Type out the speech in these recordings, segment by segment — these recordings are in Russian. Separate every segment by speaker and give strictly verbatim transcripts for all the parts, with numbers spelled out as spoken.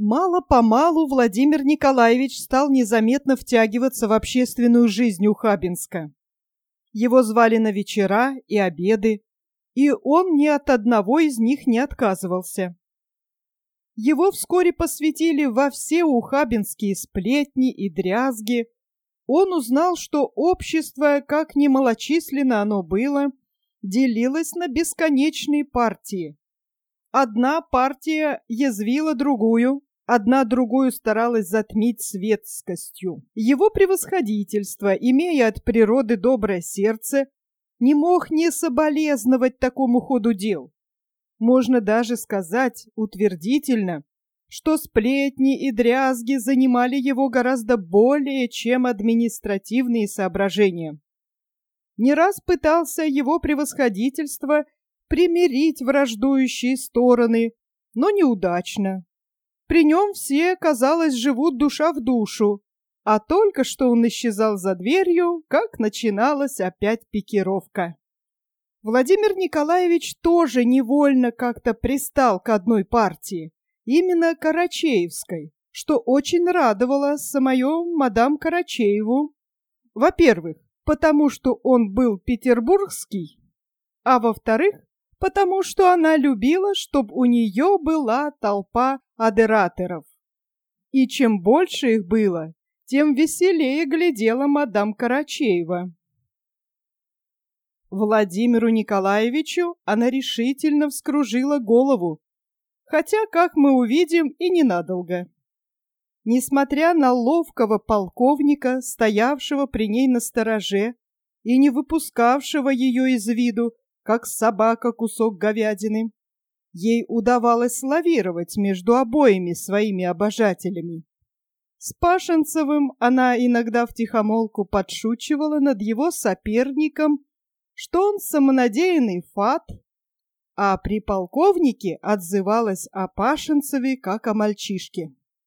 Speaker 1: Мало-помалу Владимир Николаевич стал незаметно втягиваться в общественную жизнь Ухабинска. Его звали на вечера и обеды, и он ни от одного из них не отказывался. Его вскоре посвятили во все ухабинские сплетни и дрязги. Он узнал, что общество, как ни малочисленно оно было, делилось на бесконечные партии. Одна партия язвила другую, одна другую старалась затмить светскостью. Его превосходительство, имея от природы доброе сердце, не мог не соболезновать такому ходу дел. Можно даже сказать утвердительно, что сплетни и дрязги занимали его гораздо более, чем административные соображения. Не раз пытался его превосходительство примирить враждующие стороны, но неудачно. При нем все, казалось, живут душа в душу, а только что он исчезал за дверью, как начиналась опять пикировка. Владимир Николаевич тоже невольно как-то пристал к одной партии, именно Карачеевской, что очень радовало самую мадам Карачееву. Во-первых, потому что он был петербургский, а во-вторых, потому что она любила, чтобы у нее была толпа адераторов. И чем больше их было, тем веселее глядела мадам Карачеева. Владимиру Николаевичу она решительно вскружила голову, хотя, как мы увидим, и ненадолго. Несмотря на ловкого полковника, стоявшего при ней на стороже и не выпускавшего ее из виду, как собака кусок говядины, ей удавалось лавировать между обоими своими обожателями. С Пашинцевым она иногда втихомолку подшучивала над его соперником, что он самонадеянный фат, а при полковнике отзывалась о Пашинцеве как о мальчишке.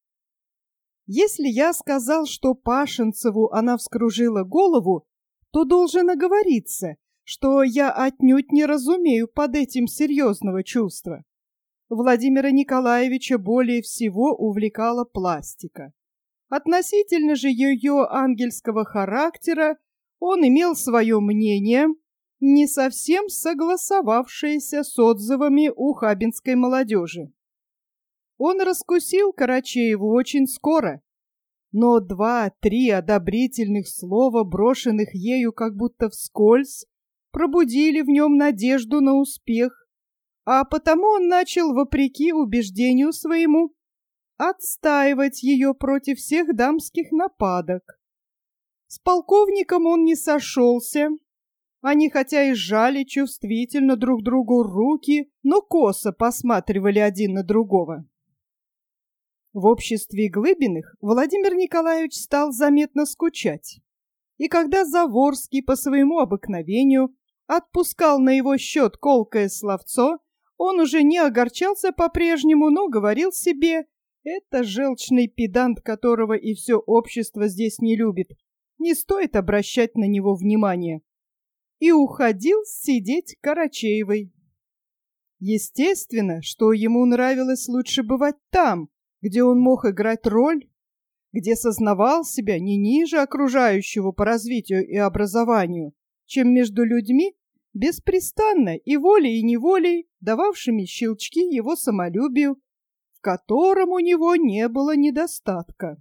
Speaker 1: Если я сказал, что Пашинцеву она вскружила голову, то должен оговориться, что я отнюдь не разумею под этим серьезного чувства. Владимира Николаевича более всего увлекала пластика. Относительно же ее ангельского характера он имел свое мнение, не совсем согласовавшееся с отзывами ухабинской молодежи. Он раскусил Карачееву очень скоро, но два-три одобрительных слова, брошенных ею как будто вскользь, пробудили в нем надежду на успех, а потому он начал, вопреки убеждению своему, отстаивать ее против всех дамских нападок. С полковником он не сошелся. Они хотя и сжали чувствительно друг другу руки, но косо посматривали один на другого. В обществе Глыбиных Владимир Николаевич стал заметно скучать. И когда Заворский по своему обыкновению отпускал на его счет колкое словцо, он уже не огорчался по-прежнему, но говорил себе: это желчный педант, которого и все общество здесь не любит, не стоит обращать на него внимания. И уходил сидеть Карачеевой. Естественно, что ему нравилось лучше бывать там, где он мог играть роль, где сознавал себя не ниже окружающего по развитию и образованию, чем между людьми, беспрестанно и волей и неволей дававшими щелчки его самолюбию, в котором у него не было недостатка.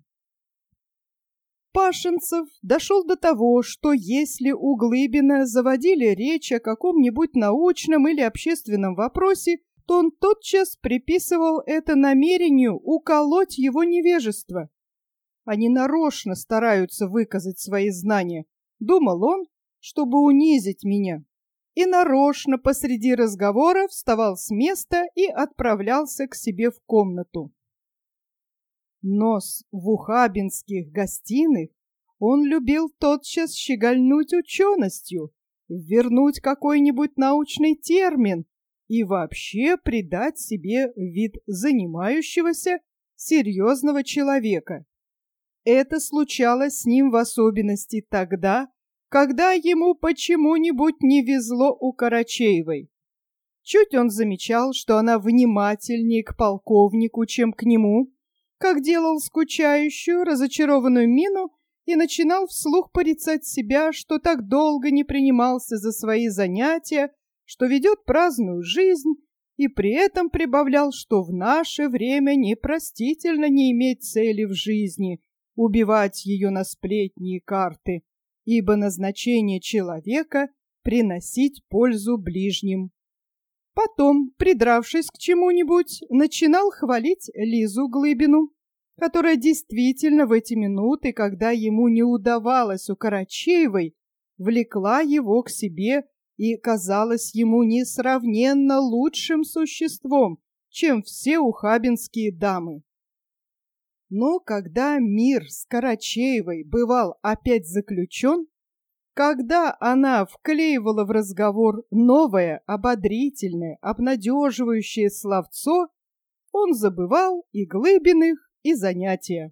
Speaker 1: Пашинцев дошел до того, что если у Глыбина заводили речь о каком-нибудь научном или общественном вопросе, то он тотчас приписывал это намерению уколоть его невежество. Они нарочно стараются выказать свои знания, думал он, чтобы унизить меня, и нарочно посреди разговора вставал с места и отправлялся к себе в комнату. Но в ухабинских гостиных он любил тотчас щегольнуть ученостью, вернуть какой-нибудь научный термин и вообще придать себе вид занимающегося серьезного человека. Это случалось с ним в особенности тогда, когда ему почему-нибудь не везло у Карачеевой. Чуть он замечал, что она внимательнее к полковнику, чем к нему, как делал скучающую, разочарованную мину и начинал вслух порицать себя, что так долго не принимался за свои занятия, что ведет праздную жизнь, и при этом прибавлял, что в наше время непростительно не иметь цели в жизни, убивать ее на сплетни и карты, ибо назначение человека — приносить пользу ближним. Потом, придравшись к чему-нибудь, начинал хвалить Лизу Глыбину, которая действительно в эти минуты, когда ему не удавалось у Карачеевой, влекла его к себе и казалась ему несравненно лучшим существом, чем все ухабинские дамы. Но когда мир с Карачеевой бывал опять заключен, когда она вклеивала в разговор новое, ободрительное, обнадеживающее словцо, он забывал и Глыбиных, и занятия.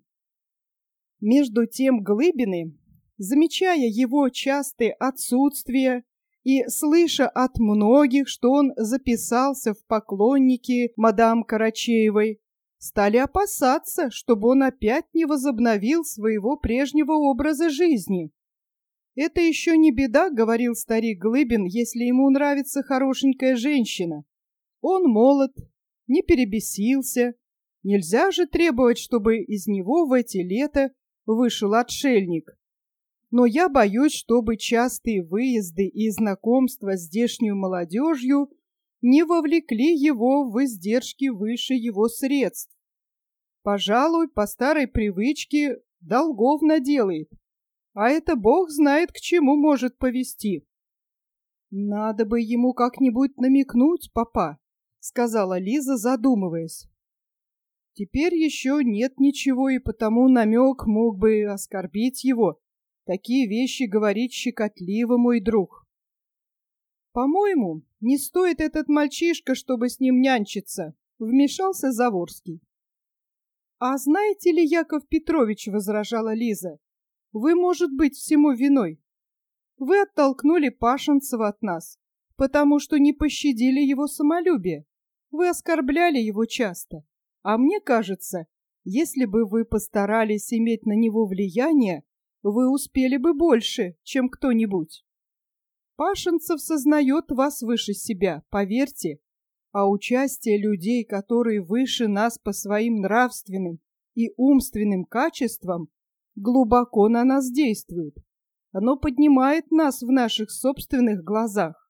Speaker 1: Между тем Глыбины, замечая его частые отсутствия и слыша от многих, что он записался в поклонники мадам Карачеевой, стали опасаться, чтобы он опять не возобновил своего прежнего образа жизни. «Это еще не беда, — говорил старик Глыбин, — если ему нравится хорошенькая женщина. Он молод, не перебесился. Нельзя же требовать, чтобы из него в эти лета вышел отшельник. Но я боюсь, чтобы частые выезды и знакомства с здешнюю молодежью не вовлекли его в издержки выше его средств. Пожалуй, по старой привычке долгов наделает. А это бог знает, к чему может повести». «Надо бы ему как-нибудь намекнуть, папа», — сказала Лиза, задумываясь. «Теперь еще нет ничего, и потому намек мог бы оскорбить его. Такие вещи говорить щекотливо, мой друг». «По-моему, не стоит этот мальчишка, чтобы с ним нянчиться», — вмешался Заворский. «А знаете ли, Яков Петрович, — возражала Лиза, — вы, может быть, всему виной. Вы оттолкнули Пашинцева от нас, потому что не пощадили его самолюбие. Вы оскорбляли его часто. А мне кажется, если бы вы постарались иметь на него влияние, вы успели бы больше, чем кто-нибудь. Пашинцев сознает вас выше себя, поверьте, а участие людей, которые выше нас по своим нравственным и умственным качествам, глубоко на нас действует. Оно поднимает нас в наших собственных глазах».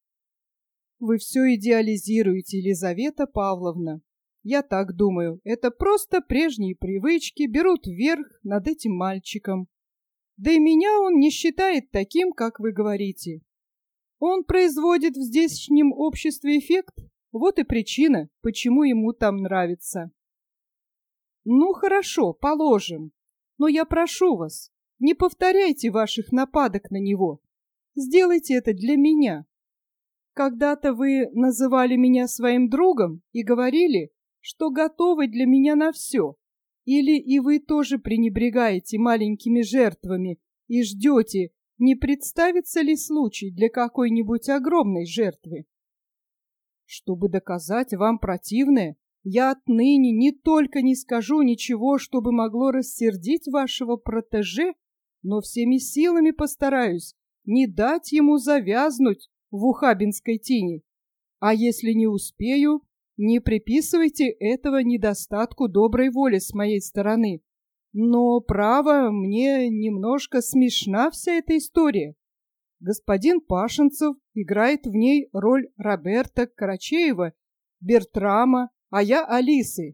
Speaker 1: «Вы все идеализируете, Елизавета Павловна. Я так думаю, это просто прежние привычки берут верх над этим мальчиком. Да и меня он не считает таким, как вы говорите. Он производит в здешнем обществе эффект, вот и причина, почему ему там нравится». «Ну, хорошо, положим. Но я прошу вас, не повторяйте ваших нападок на него. Сделайте это для меня. Когда-то вы называли меня своим другом и говорили, что готовы для меня на все. Или и вы тоже пренебрегаете маленькими жертвами и ждете, не представится ли случай для какой-нибудь огромной жертвы? Чтобы доказать вам противное, я отныне не только не скажу ничего, чтобы могло рассердить вашего протеже, но всеми силами постараюсь не дать ему завязнуть в ухабинской тени. А если не успею, не приписывайте этого недостатку доброй воли с моей стороны. Но, право, мне немножко смешна вся эта история. Господин Пашинцев играет в ней роль Роберта Карачеева, Бертрама, а я Алисы.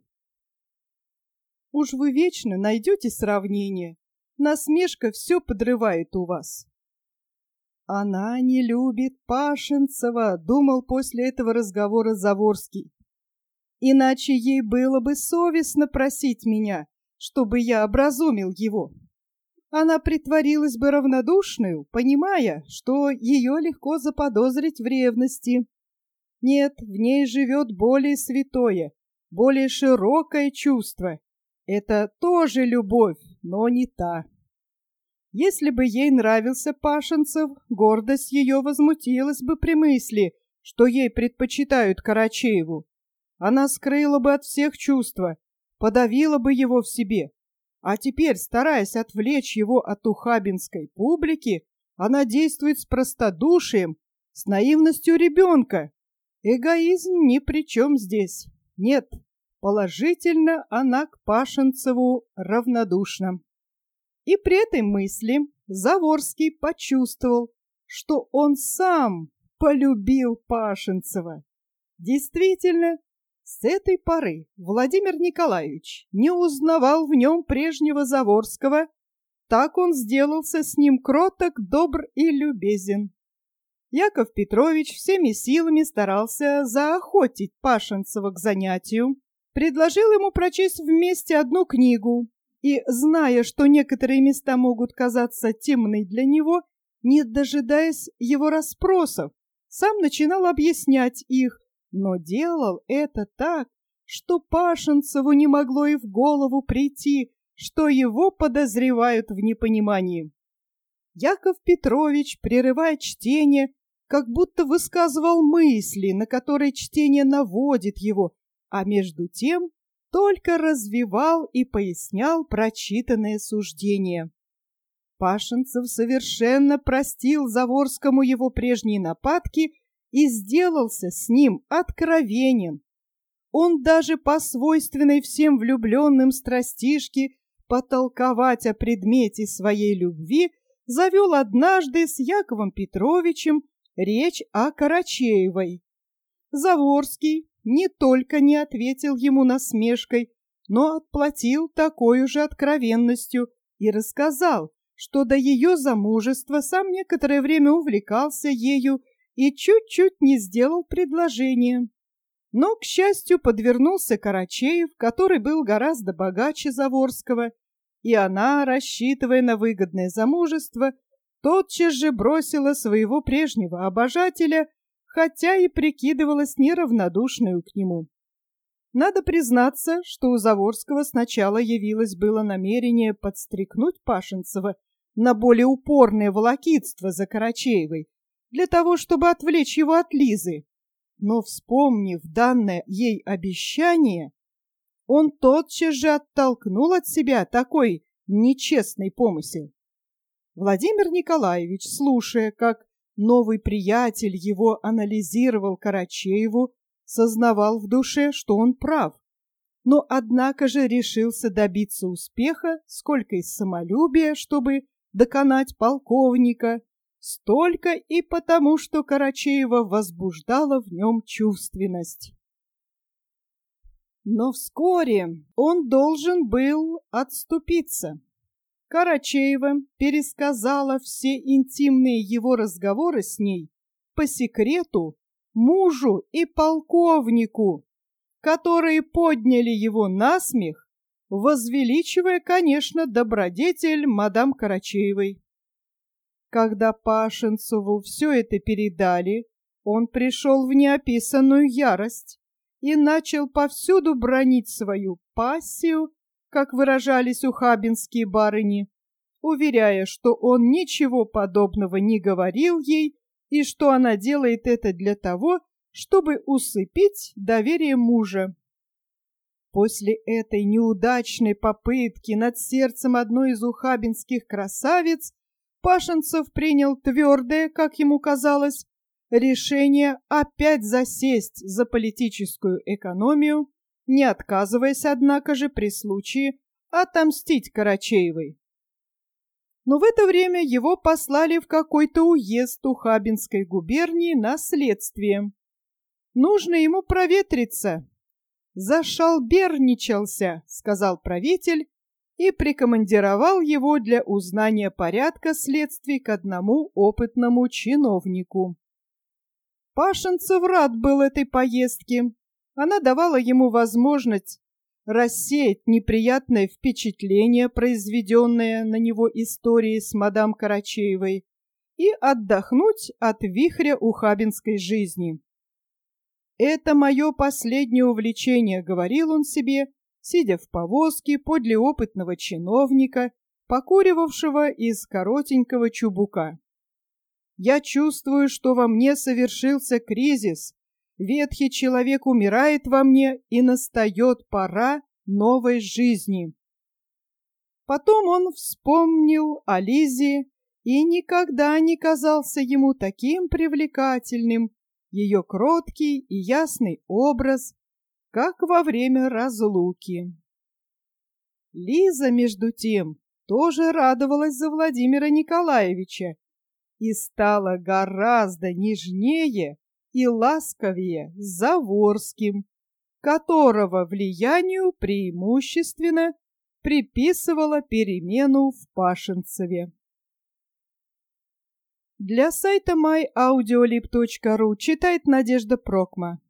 Speaker 1: Уж вы вечно найдете сравнение. Насмешка все подрывает у вас». «Она не любит Пашинцева», — думал после этого разговора Заворский. «Иначе ей было бы совестно просить меня, чтобы я образумил его. Она притворилась бы равнодушную, понимая, что ее легко заподозрить в ревности. Нет, в ней живет более святое, более широкое чувство. Это тоже любовь, но не та. Если бы ей нравился Пашинцев, гордость ее возмутилась бы при мысли, что ей предпочитают Карачееву. Она скрыла бы от всех чувства, подавила бы его в себе. А теперь, стараясь отвлечь его от ухабинской публики, она действует с простодушием, с наивностью ребенка. Эгоизм ни при чем здесь. Нет, положительно она к Пашинцеву равнодушна. И при этой мысли Заворский почувствовал, что он сам полюбил Пашинцева. Действительно, с этой поры Владимир Николаевич не узнавал в нем прежнего Заворского, так он сделался с ним кроток, добр и любезен. Яков Петрович всеми силами старался заохотить Пашинцева к занятию, предложил ему прочесть вместе одну книгу и, зная, что некоторые места могут казаться темны для него, не дожидаясь его расспросов, сам начинал объяснять их, но делал это так, что Пашинцеву не могло и в голову прийти, что его подозревают в непонимании. Яков Петрович, прерывая чтение, как будто высказывал мысли, на которые чтение наводит его, а между тем только развивал и пояснял прочитанные суждения. Пашинцев совершенно простил Заворскому его прежние нападки и сделался с ним откровенен. Он даже по свойственной всем влюбленным страстишке потолковать о предмете своей любви завел однажды с Яковом Петровичем речь о Карачеевой. Заворский не только не ответил ему насмешкой, но отплатил такой же откровенностью и рассказал, что до ее замужества сам некоторое время увлекался ею и чуть-чуть не сделал предложение. Но, к счастью, подвернулся Карачеев, который был гораздо богаче Заворского, и она, рассчитывая на выгодное замужество, тотчас же бросила своего прежнего обожателя, хотя и прикидывалась неравнодушной к нему. Надо признаться, что у Заворского сначала явилось было намерение подстрекнуть Пашинцева на более упорное волокитство за Карачеевой, для того, чтобы отвлечь его от Лизы. Но, вспомнив данное ей обещание, он тотчас же оттолкнул от себя такой нечестный помысел. Владимир Николаевич, слушая, как новый приятель его анализировал Карачееву, сознавал в душе, что он прав, но однако же решился добиться успеха сколько из самолюбия, чтобы доконать полковника, столько и потому, что Карачеева возбуждала в нем чувственность. Но вскоре он должен был отступиться. Карачеева пересказала все интимные его разговоры с ней по секрету мужу и полковнику, которые подняли его на смех, возвеличивая, конечно, добродетель мадам Карачеевой. Когда Пашинцеву все это передали, он пришел в неописанную ярость и начал повсюду бранить свою пассию, как выражались ухабинские барыни, уверяя, что он ничего подобного не говорил ей и что она делает это для того, чтобы усыпить доверие мужа. После этой неудачной попытки над сердцем одной из ухабинских красавиц Пашинцев принял твердое, как ему казалось, решение опять засесть за политическую экономию, не отказываясь, однако же, при случае отомстить Карачеевой. Но в это время его послали в какой-то уезд Ухабинской губернии на следствие. Нужно ему проветриться. «Зашалберничался», — сказал правитель, и прикомандировал его для узнания порядка следствий к одному опытному чиновнику. Пашинцев рад был этой поездке. Она давала ему возможность рассеять неприятное впечатление, произведенное на него историей с мадам Карачеевой, и отдохнуть от вихря ухабинской жизни. «Это мое последнее увлечение», — говорил он себе, сидя в повозке подле опытного чиновника, покуривавшего из коротенького чубука. «Я чувствую, что во мне совершился кризис, ветхий человек умирает во мне, и настает пора новой жизни. Потом он вспомнил о Лизе, и никогда не казался ему таким привлекательным ее кроткий и ясный образ, как во время разлуки. Лиза, между тем, тоже радовалась за Владимира Николаевича и стала гораздо нежнее и ласковее с Заворским, которого влиянию преимущественно приписывала перемену в Пашинцеве. Для сайта май аудиолиб точка ру читает Надежда Прокма.